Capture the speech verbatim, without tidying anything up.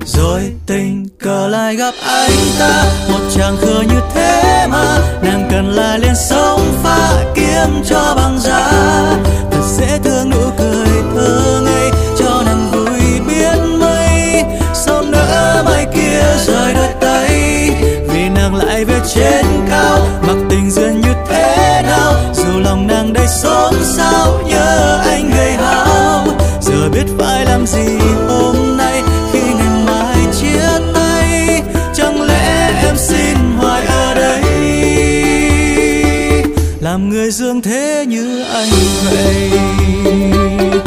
Rồi tình cờ lại gặp anh ta, một chàng khờ như thế mà nàng cần là liền sống pha kiếm cho bằng giá. Thật dễ thương nụ cười thơ ngây cho nàng vui biết mấy. Sao nỡ mai kia rời đôi tay, vì nàng lại về trên cao. Mặc tình duyên như thế nào, dù lòng nàng đầy xốn xao nhớ anh gầy hao. Giờ biết phải làm gì hôm nay khi ngày mai chia tay. Chẳng lẽ em xin hoài ở đây, làm người dương thế như anh vậy.